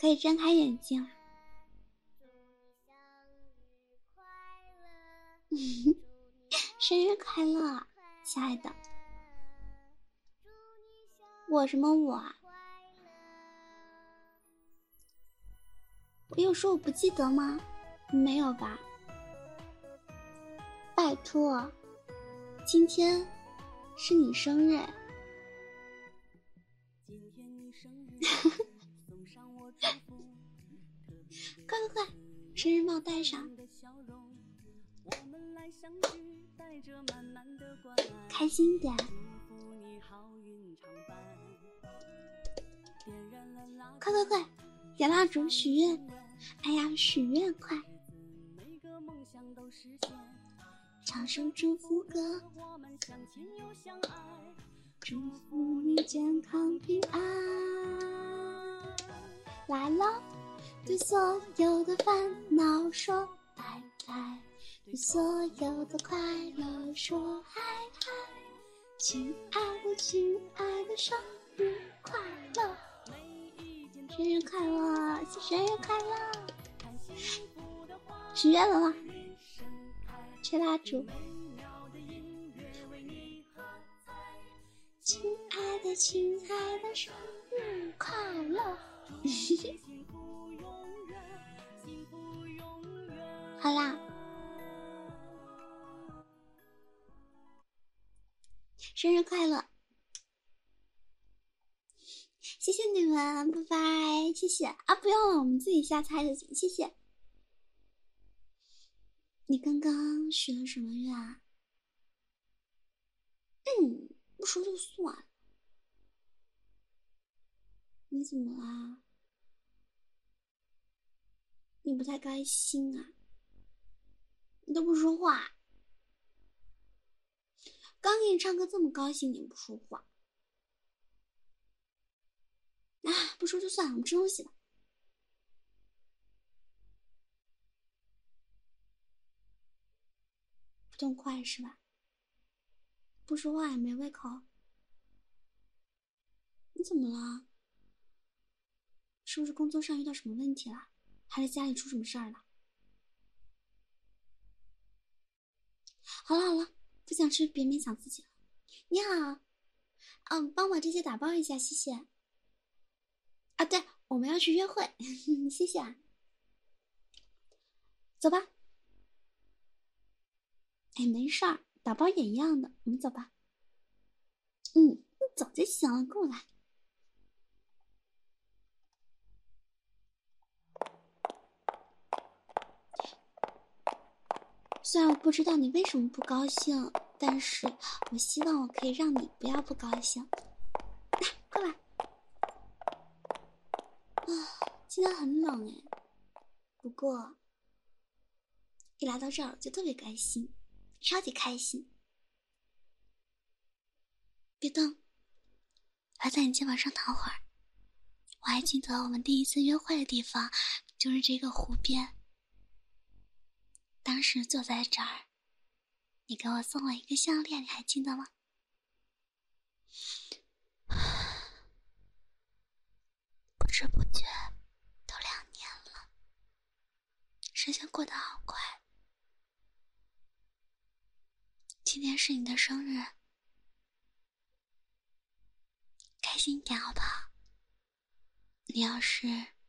可以睁开眼睛了。生日快乐，亲爱的。我什么我啊？我有说我不记得吗？没有吧？拜托，今天是你生日。快快快，生日帽戴上。开心点。快快快，点蜡烛许愿。哎呀，许愿快。唱首祝福歌，祝福你健康平安。来了，对所有的烦恼说拜拜，对所有的快乐说嗨嗨。亲爱的亲爱的，生日快乐，生日快乐，生日快乐。许愿了吗？吹蜡烛。亲爱的亲爱的，生日快乐。好啦，生日快乐，谢谢你们，拜拜，谢谢啊！不用了，我们自己下猜就行，谢谢。你刚刚许了什么愿啊？不说就算。你怎么啦？你不太开心啊？你都不说话。刚给你唱歌这么高兴，你不说话。啊，不说就算了，我们吃东西吧。不痛快是吧？不说话也没胃口。你怎么了？是不是工作上遇到什么问题了？还是家里出什么事儿了？好了好了，不想吃别勉强自己了。你好，帮我这些打包一下，谢谢。啊，对，我们要去约会，谢谢啊。走吧。哎，没事儿，打包也一样的，我们走吧。你走就行了，跟我来。虽然我不知道你为什么不高兴，但是我希望我可以让你不要不高兴。来，快来。今天很冷哎，不过一来到这儿我就特别开心，超级开心。别动，我在你肩膀上躺会儿。我还记得我们第一次约会的地方就是这个湖边，当时坐在这儿，你给我送了一个项链，你还记得吗？不知不觉都2年了，时间过得好快。今天是你的生日，开心一点好不好？你要是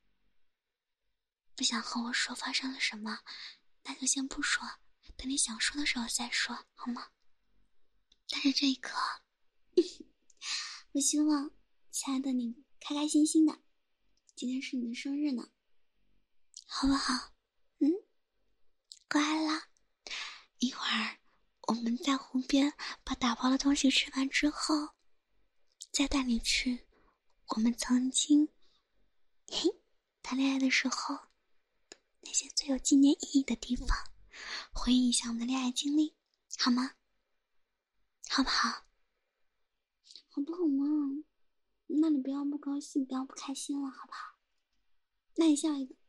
不想和我说发生了什么，那就先不说，等你想说的时候再说，好吗？但是这一刻我希望亲爱的你开开心心的，今天是你的生日呢，好不好？乖了。一会儿我们在湖边把打包的东西吃完之后，再带你去我们曾经谈恋爱的时候那些最有纪念意义的地方，回忆一下我们的恋爱经历，好吗？好不好？好不好嘛？那你不要不高兴，不要不开心了，好不好？那你笑一个。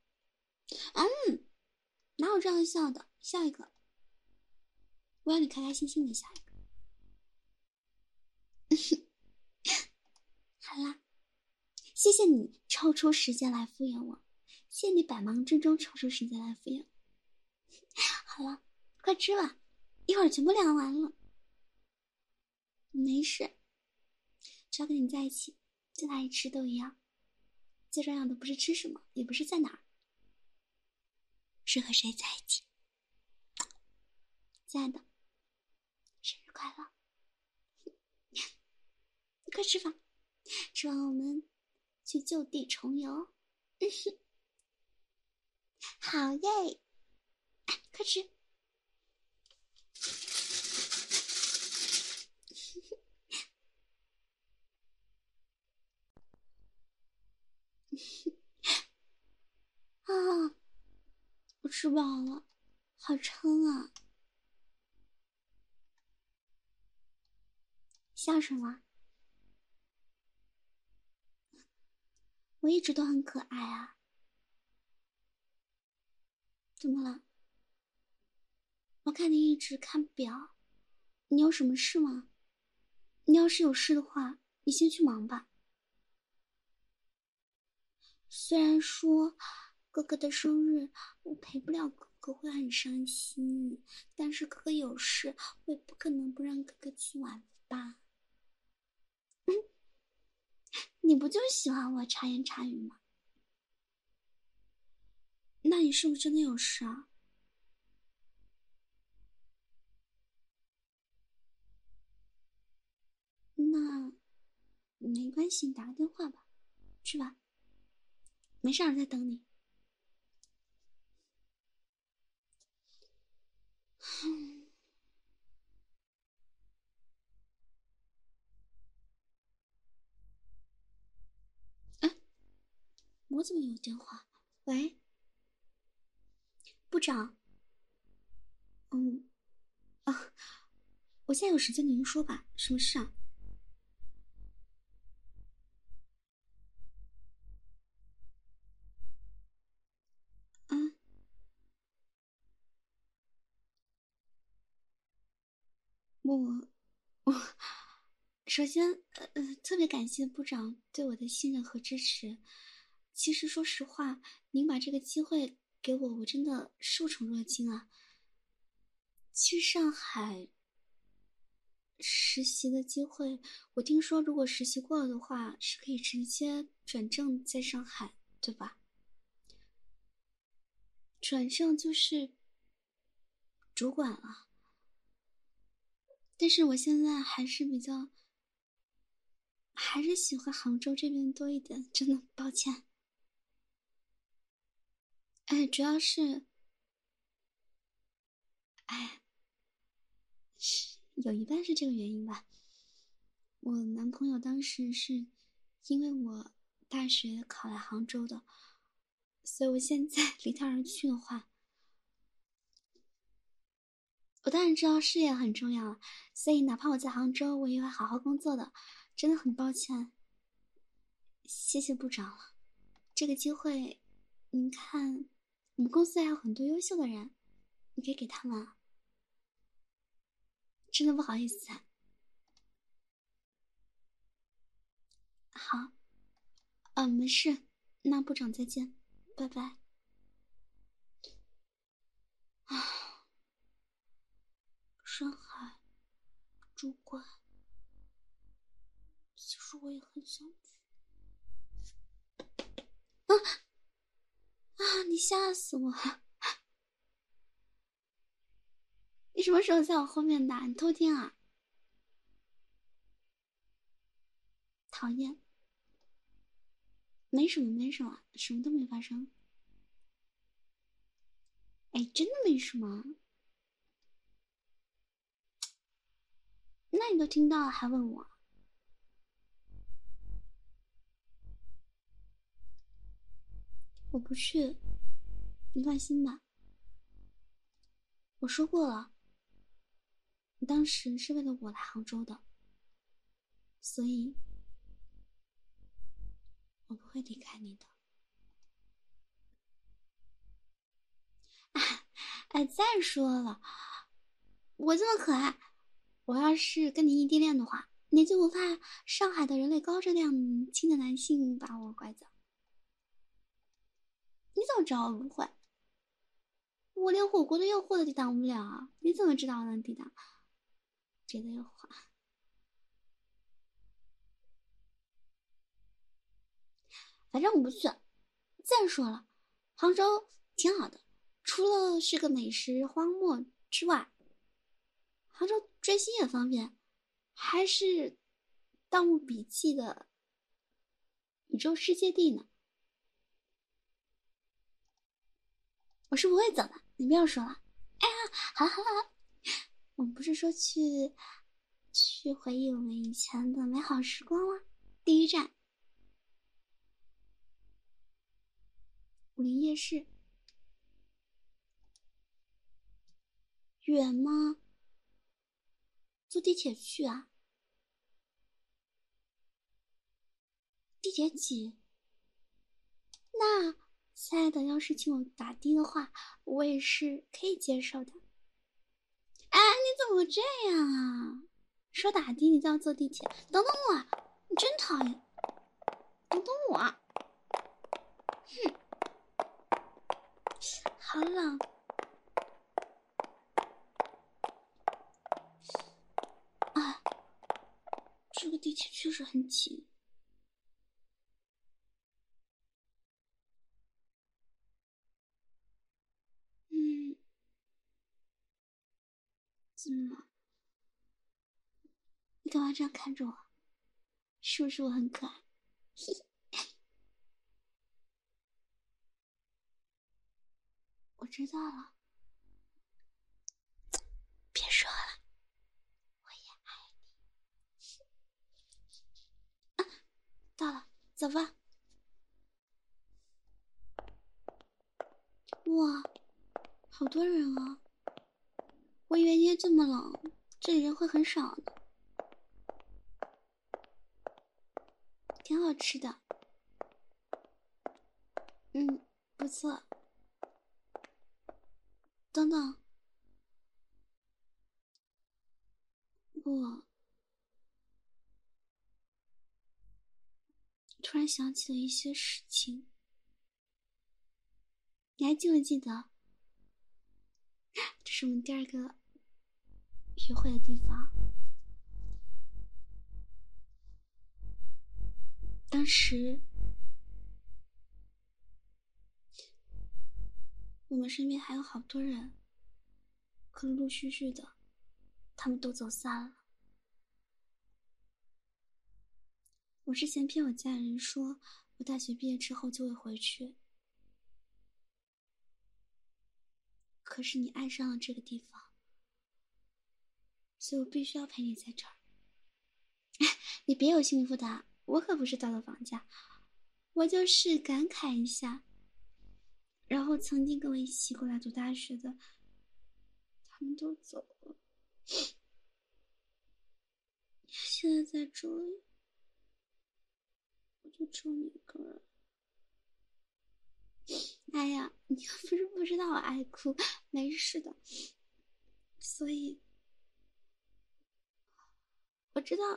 哪有这样笑的？笑一个。我要你开开心心的笑一个。好啦， 谢谢你抽出时间来敷衍我，谢谢你百忙之中抽出时间来敷衍。好了，快吃吧，一会儿全部凉完了。没事，只要跟你在一起，在哪里吃都一样。最重要的不是吃什么，也不是在哪儿，是和谁在一起。亲爱的，生日快乐！快吃吧，吃完我们去就地重游。好耶，快吃！啊，我吃饱了，好撑啊！笑什么？我一直都很可爱啊。怎么了？我看你一直看表，你有什么事吗？你要是有事的话，你先去忙吧。虽然说哥哥的生日我陪不了哥哥会很伤心，但是哥哥有事，我也不可能不让哥哥去玩吧。你不就喜欢我插言插语吗？那你是不是真的有事啊？那没关系，你打个电话吧，去吧，没事儿在等你。哎，我怎么有电话？喂，部长。嗯啊，我现在有时间，您说吧，什么事啊？嗯，我首先特别感谢部长对我的信任和支持。其实说实话，您把这个机会给我，我真的受宠若惊啊。去上海实习的机会，我听说如果实习过了的话，是可以直接转正在上海，对吧？转正就是主管了。但是我现在还是喜欢杭州这边多一点，真的抱歉。哎，主要是，哎，有一半是这个原因吧。我男朋友当时是因为我大学考来杭州的，所以我现在离他而去的话，我当然知道事业很重要，所以哪怕我在杭州，我也会好好工作的。真的很抱歉，谢谢部长了。这个机会，您看，我们公司还有很多优秀的人，你可以给他们啊。真的不好意思啊。好，没事，那部长再见，拜拜。啊，上海主管，其实我也很想去。你吓死我了！你什么时候在我后面的？你偷听啊？讨厌！没什么，没什么，什么都没发生。哎，真的没什么。那你都听到了还问我？我不去，你放心吧。我说过了，你当时是为了我来杭州的，所以我不会离开你的。哎，再说了，我这么可爱，我要是跟你异地恋的话， 你就不怕上海的人类高质量轻的男性把我拐走？你怎么知道我不会？我连火锅的诱惑都抵挡不了啊！你怎么知道我能抵挡别的诱惑？反正我不去。再说了，杭州挺好的，除了是个美食荒漠之外，杭州追星也方便，还是《盗墓笔记》的宇宙世界地呢。我是不会走的，你不要说了。哎呀，好了好了好了，我不是说去回忆我们以前的美好时光吗？第一站，武林夜市。远吗？坐地铁去啊？地铁挤？那亲爱的，要是请我打的的话，我也是可以接受的。哎，你怎么这样啊？说打的，你就要坐地铁？等等我，你真讨厌！等等我，哼，好冷。哎，这个地铁确实很挤。嗯，怎么了？你干嘛这样看着我？是不是我很可爱？嘿嘿，我知道了。别说了，我也爱你。啊，到了，走吧。哇，好多人啊！我以为今天这么冷，这里人会很少呢。挺好吃的，嗯，不错。等等，我突然想起了一些事情，你还记不记得？这是我们第二个约会的地方。当时我们身边还有好多人，可陆陆续续的，他们都走散了。我之前骗我家人说，我大学毕业之后就会回去，可是你爱上了这个地方，所以我必须要陪你在这儿。你别有心理负担，我可不是倒了房价，我就是感慨一下。然后曾经跟我一起过来读大学的，他们都走了，现在在这里，我就只有你一个人。哎呀，你又不是不知道我爱哭，没事的。所以我知道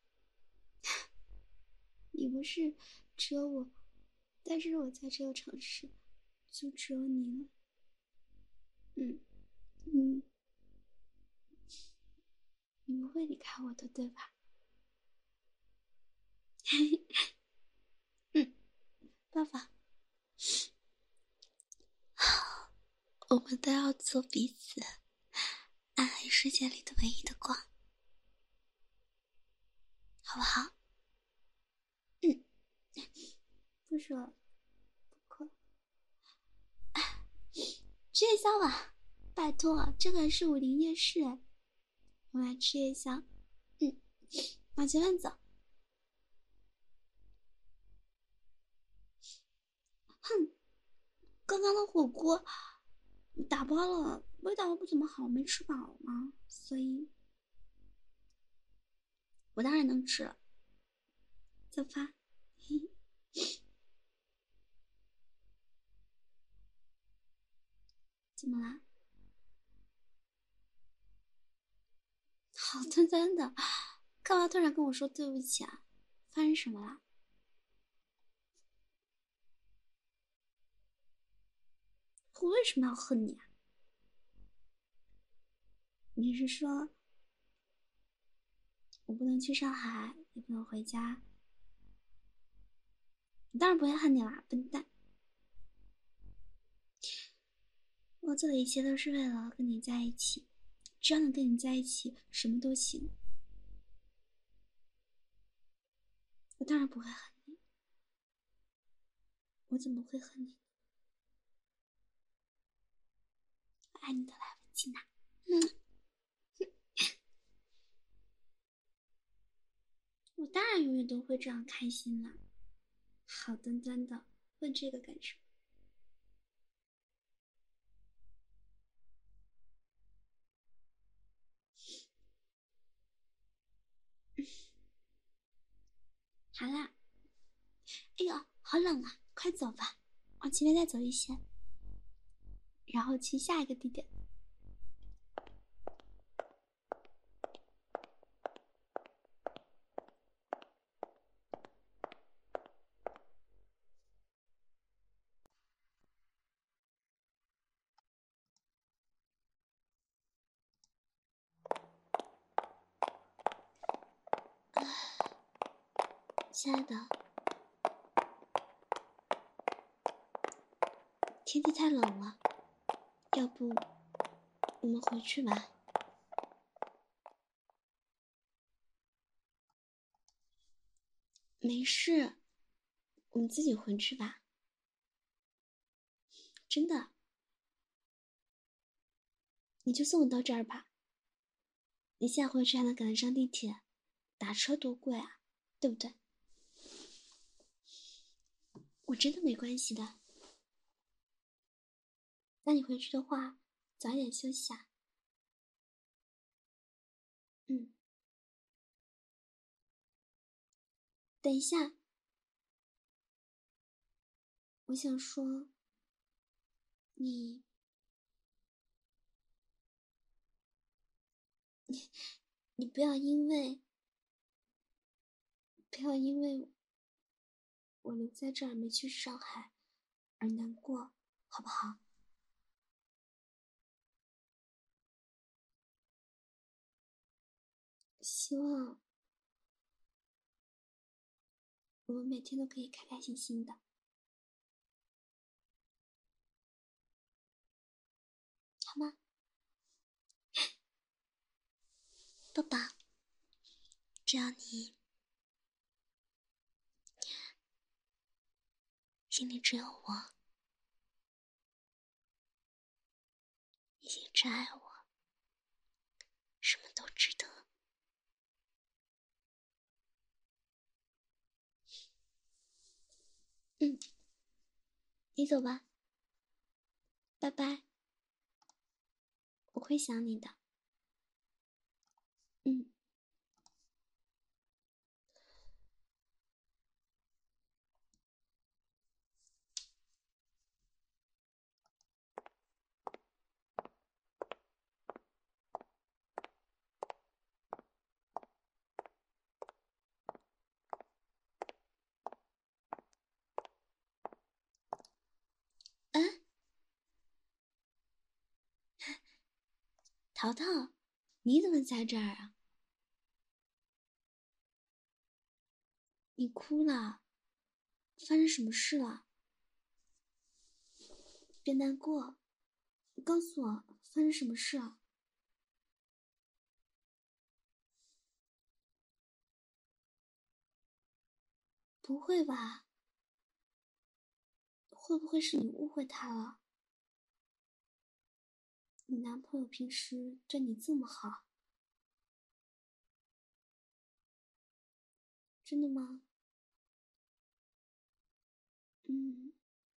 你不是只有我，但是我在这个城市就只有你了。嗯嗯，你不会离开我的，对吧？嗯，爸爸，我们都要做彼此暗黑世界里的唯一的光，好不好？嗯，不说不哭，吃夜宵吧，拜托，这个是武林夜市，我们来吃夜宵。嗯，往前面走。哼，刚刚的火锅打包了，味道不怎么好，没吃饱嘛，所以我当然能吃了。走吧。嘿，怎么啦？好端端的， 干嘛突然跟我说对不起啊？发生什么了？我为什么要恨你啊？你是说我不能去上海，也不能回家？我当然不会恨你啦，笨蛋！我做的一切都是为了跟你在一起，只要能跟你在一起，什么都行。我当然不会恨你，我怎么会恨你？我爱你的来不及呢。我当然永远都会这样开心啦，好端端的，问这个干什么？好啦，哎呦，好冷啊，快走吧，往前面再走一些，然后去下一个地点。亲爱的，天气太冷了，要不我们回去吧？没事，我们自己回去吧。真的，你就送我到这儿吧。你现在回去还能赶得上地铁，打车多贵啊，对不对？我真的没关系的。那你回去的话，早一点休息啊。嗯，等一下，我想说，你你不要因为我留在这儿没去上海而难过，好不好？希望我们每天都可以开开心心的，好吗？抱抱，只要你心里只有我，你一直爱我，什么都值得。嗯，你走吧，拜拜，我会想你的。嗯。嗯，淘淘，你怎么在这儿啊？你哭了？发生什么事了？别难过，告诉我发生什么事了？不会吧？会不会是你误会他了？你男朋友平时对你这么好，真的吗？嗯，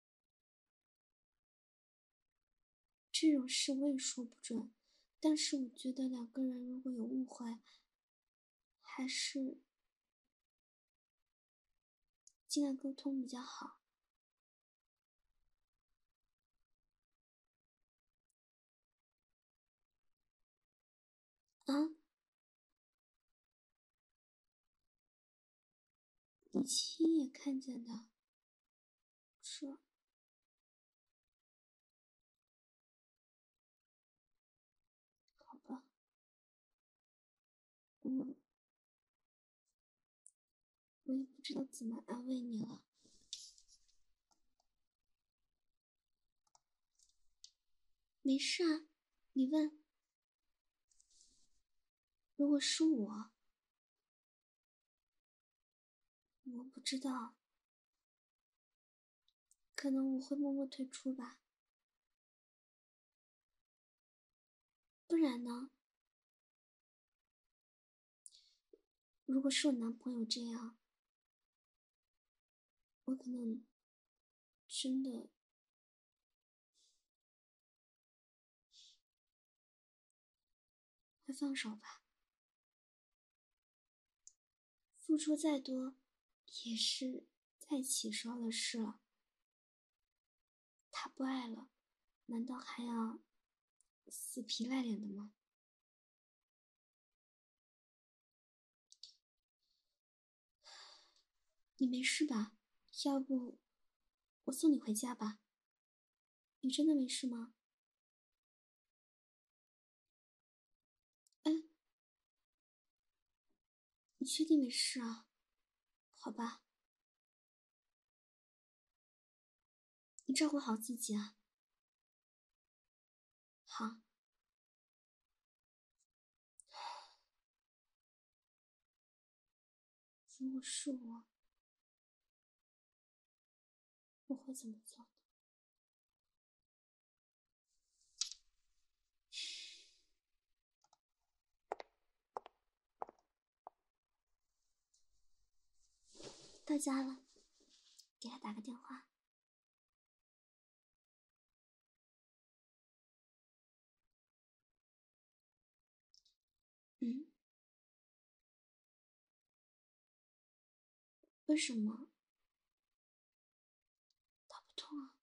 这种事我也说不准，但是我觉得两个人如果有误会，还是尽量沟通比较好。啊？ 你亲眼看见的，这好吧，我也不知道怎么安慰你了。没事啊，你问。如果是我不知道，可能我会默默退出吧。不然呢？如果是我男朋友这样，我可能真的会放手吧。付出再多，也是再起时候的事了。他不爱了，难道还要死皮赖脸的吗？你没事吧？要不我送你回家吧。你真的没事吗？哎，你确定没事啊？好吧，你照顾好自己啊。好。如果是我会怎么做？到家了，给他打个电话。嗯，为什么？打不通啊？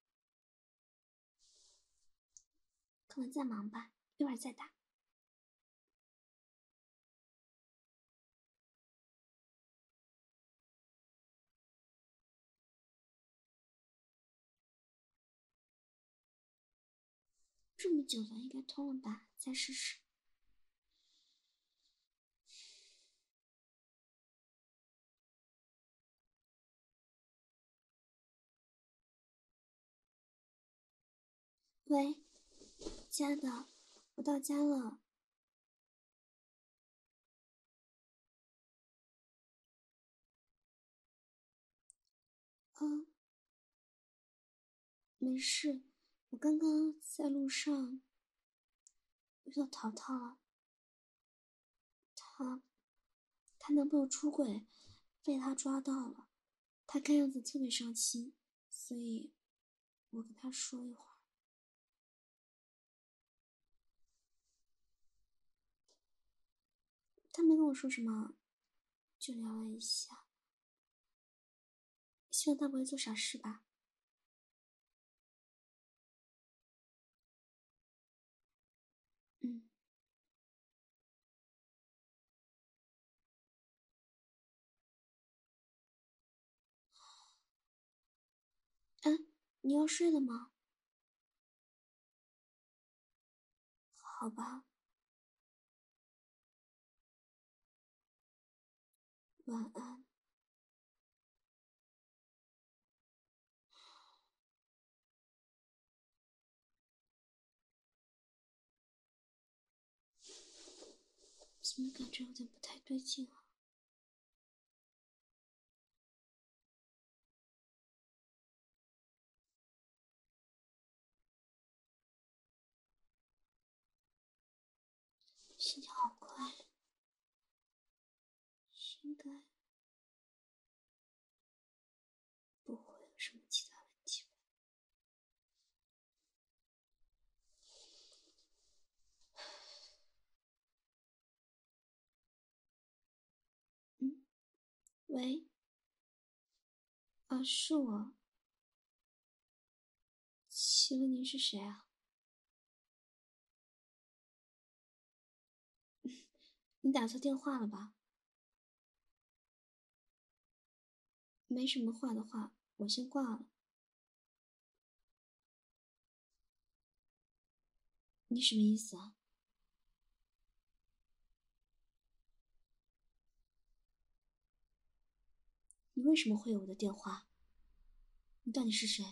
可能在忙吧，一会儿再打。这么久了，应该通了吧？再试试。喂，亲爱的，我到家了。嗯，没事，我刚刚在路上遇到淘淘了，她男朋友出轨，被她抓到了，她看样子特别伤心，所以我跟她说一会儿。她没跟我说什么，就聊了一下，希望她不会做傻事吧。嗯。嗯，你要睡了吗？好吧，晚安。怎么感觉有点不太对劲啊？心跳好快，应该不会有什么其他问题吧？嗯，喂，是我。请问您是谁啊？你打错电话了吧？ 没什么话的话，我先挂了。你什么意思啊？你为什么会有我的电话？你到底是谁？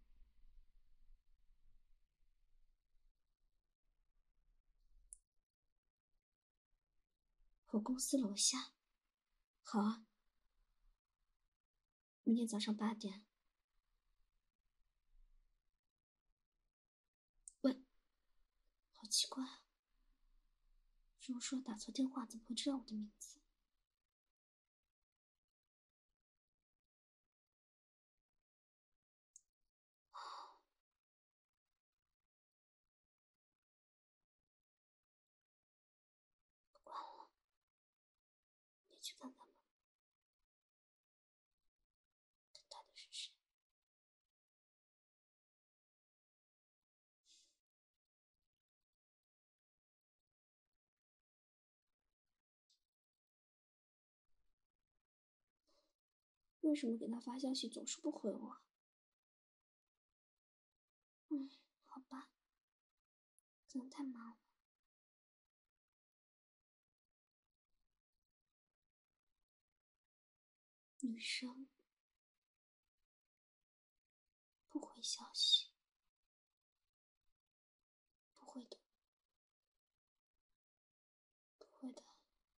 我公司楼下。好啊，明天早上8点。喂，好奇怪啊！如果说打错电话，怎么会知道我的名字？不管了，你去看看吧。这到底是谁？为什么给他发消息总是不回我？好吧，可能太忙了。女生不回消息，不会的，不会的。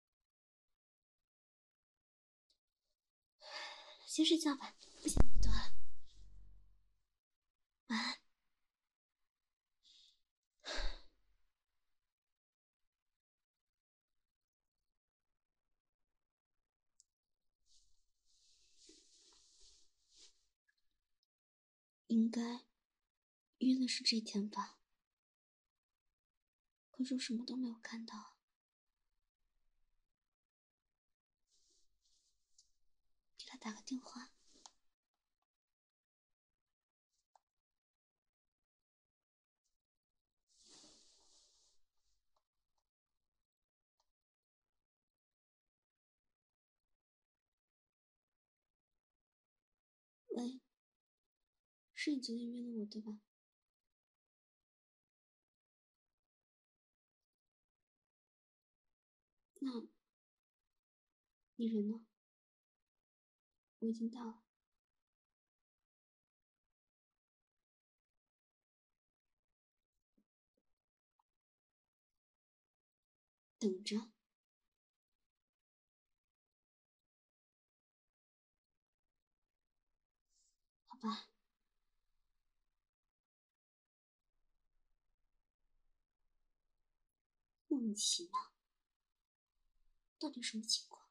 先睡觉吧，不想那么多了。晚安。应该约的是这天吧？可是我什么都没有看到。给他打个电话。喂，是你昨天约的我对吧？那你人呢？我已经到了。等着。好吧。莫名其妙，到底什么情况？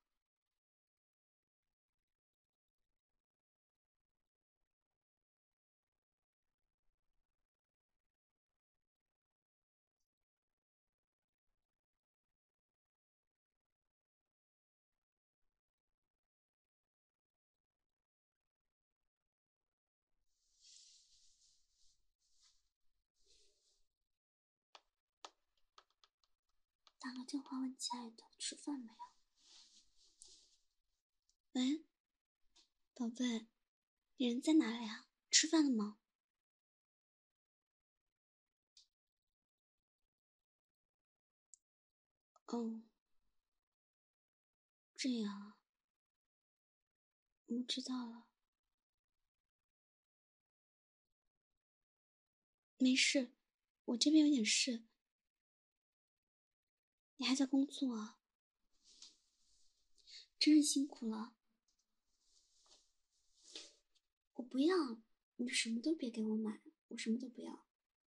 打个电话问亲爱的吃饭没有？喂，宝贝，你人在哪里啊？吃饭了吗？哦，这样啊，我知道了。没事，我这边有点事。你还在工作啊？真是辛苦了。我不要，你什么都别给我买，我什么都不要。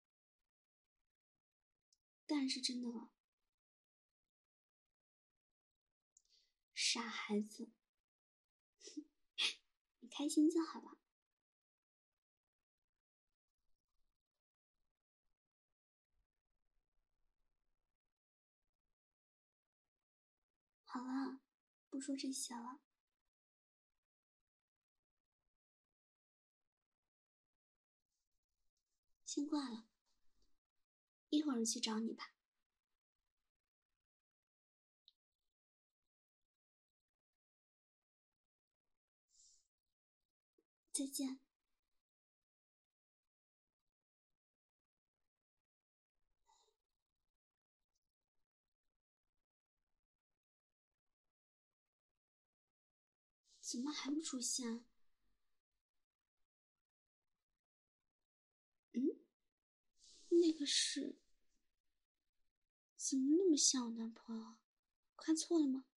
当然是真的了。傻孩子，你开心就好了。好了，不说这些了。先挂了，一会儿去找你吧。 再见。怎么还不出现？那个是……怎么那么像我男朋友？看错了吗？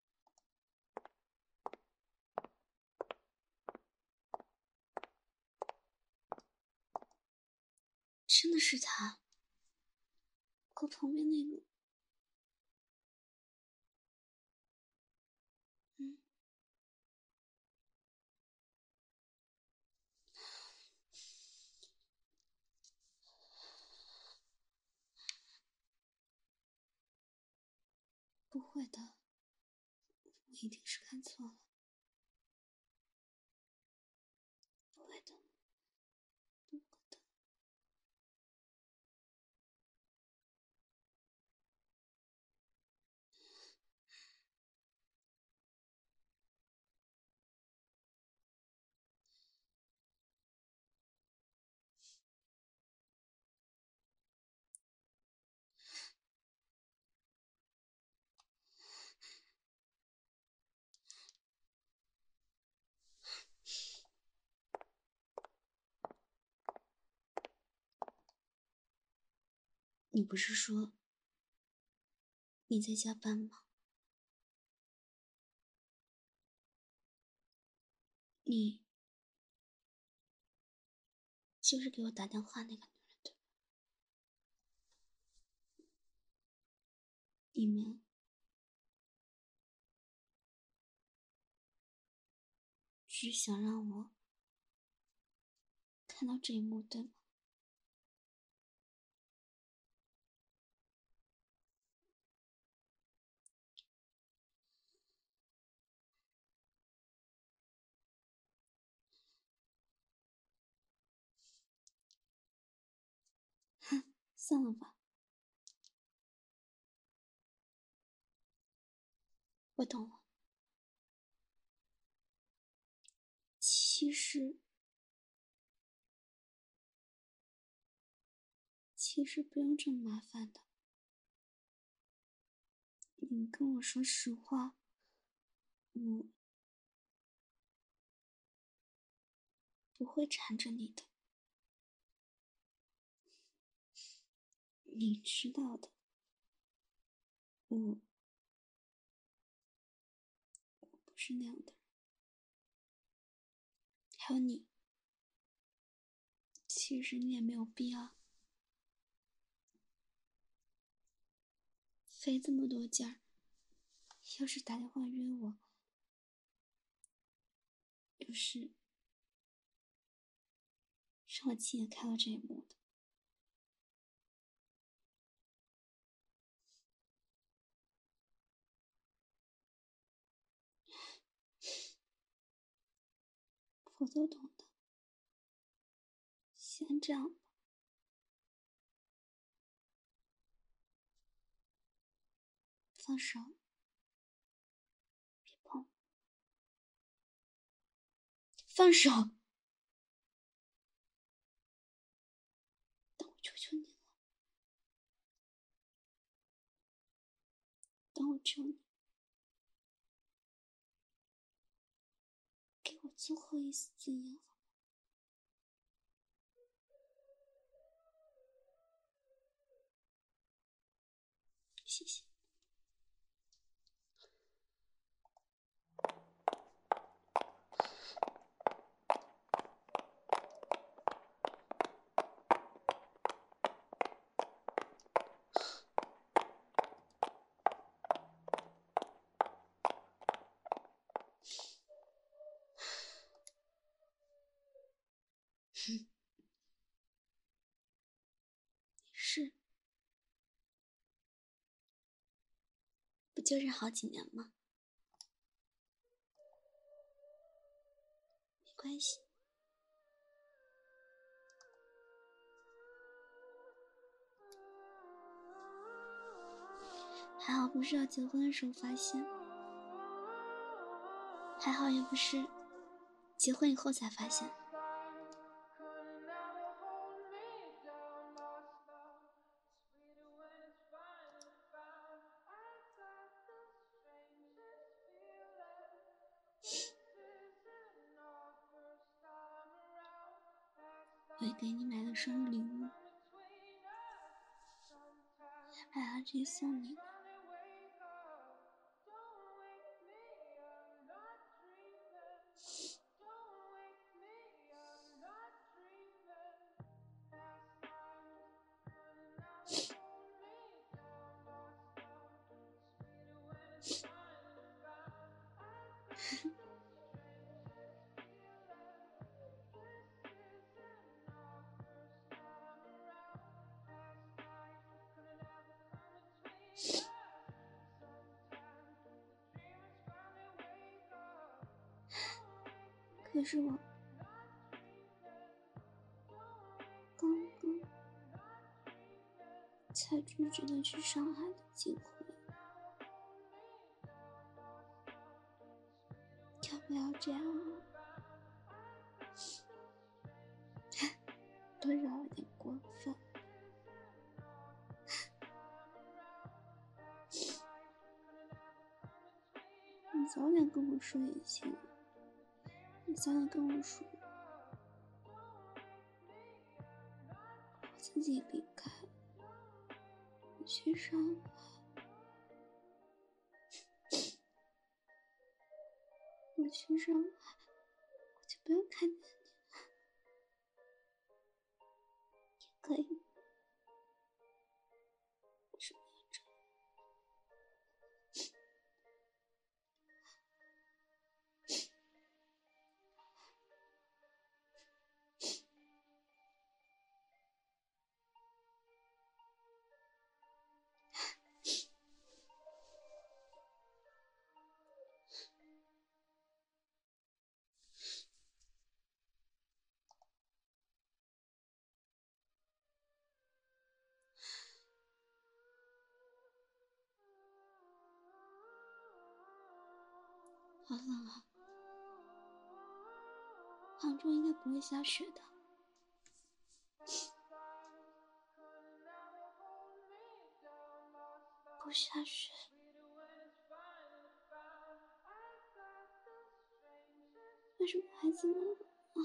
真的是他，我旁边那个……不会的，我一定是看错了。不会的，不会的。你不是说你在加班吗？你就是给我打电话那个女人对吧？你们只想让我看到这一幕对吗？哼，算了吧。我懂了。其实不用这么麻烦的。你跟我说实话，我不会缠着你的。你知道的，我不是那样的人。还有你，其实你也没有必要费这么多劲儿。要是打电话约我，要是让我亲眼看到这一幕的。我都懂的。先这样吧。放手，别碰。放手！当我求求你了，当我求你，给我最后一丝尊严好吗？谢谢。是，不就是好几年吗？没关系。还好不是要结婚的时候发现，还好也不是结婚以后才发现。 会给你买的生日礼物，还来得及送你的。可是我刚刚才拒绝了去上海的机会，要不要这样啊？多少有点过分。你早点跟我说也行，你早点跟我说，我自己离开，我去上海，我去上海，我就不用看见你了，也可以。为什么要这样？好冷啊！杭州应该不会下雪的。不下雪。为什么还这么冷啊？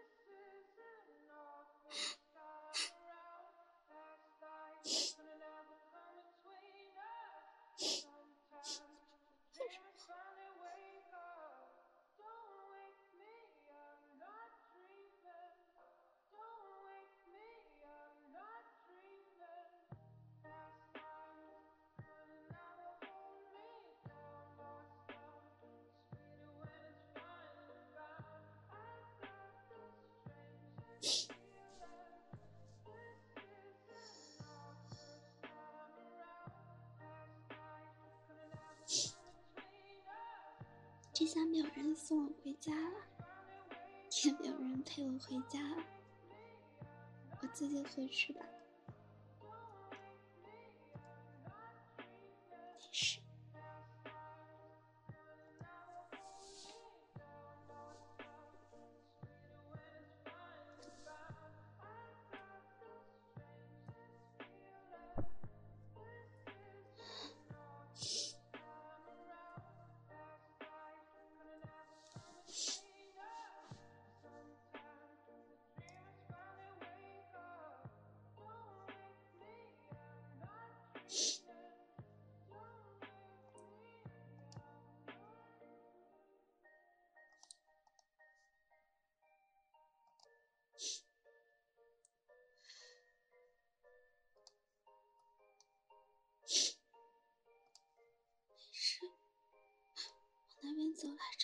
这下没有人送我回家了，也没有人陪我回家了，我自己回去吧。没事。是往那边走来着，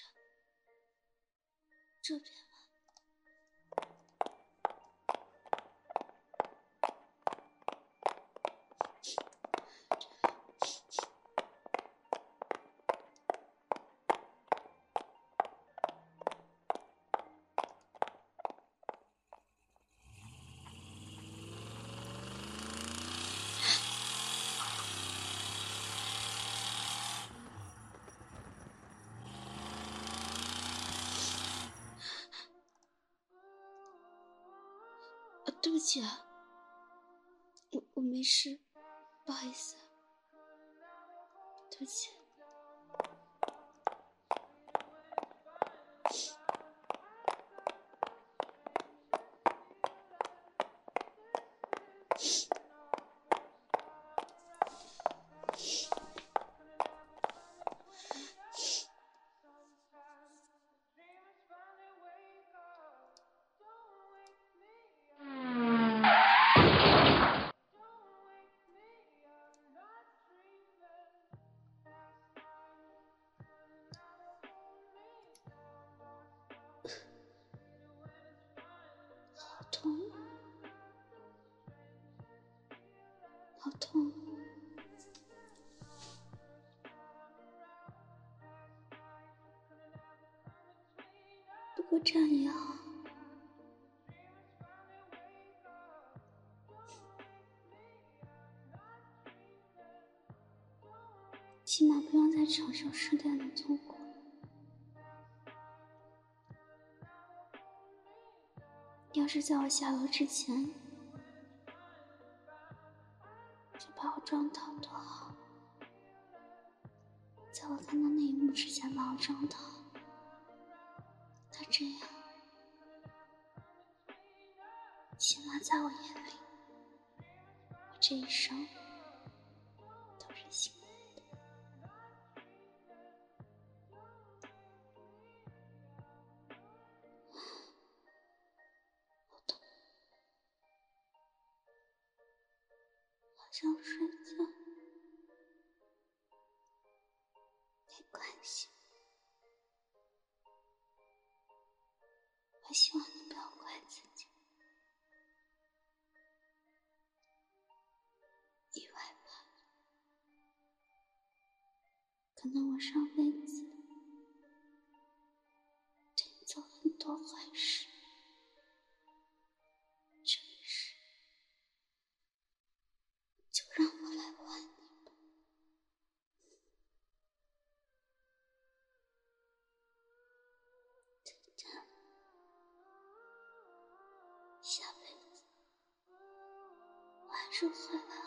这边了。对不起啊，我没事，不好意思，对不起。 痛。不过这样也好，起码不用再承受失恋的痛苦。要是在我下楼之前就把我撞倒多好，在我看到那一幕之前把我撞倒，那这样起码在我眼里，我这一生都是幸福的。好痛，好想睡觉。没关系，我希望你不要怪自己。意外吧，可能我上辈子对你做了很多坏事，这一世就让我来还你吧。再见，下辈子我还是会来